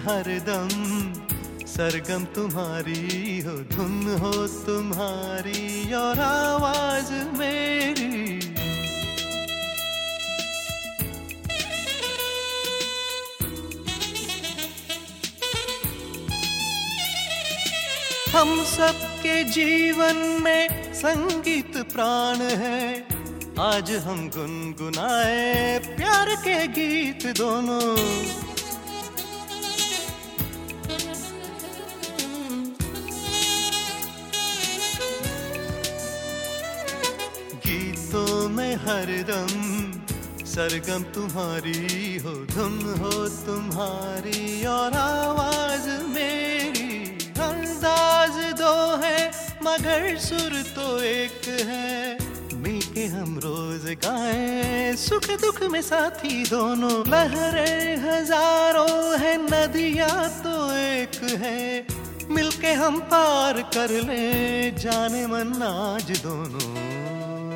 हरदम सरगम तुम्हारी हो, धुन हो तुम्हारी और आवाज मेरी। हम सबके जीवन में संगीत प्राण है, आज हम गुनगुनाए प्यार के गीत दोनों। गीतों में हरदम सरगम तुम्हारी हो, धुन हो तुम्हारी और आवाज मेरी। अंदाज दो है मगर सुर तो एक है, मिलके हम रोज गाएं सुख दुख में साथी दोनों। लहरें हजारों है नदियां तो एक है, मिलके हम पार कर ले जाने मन आज दोनों।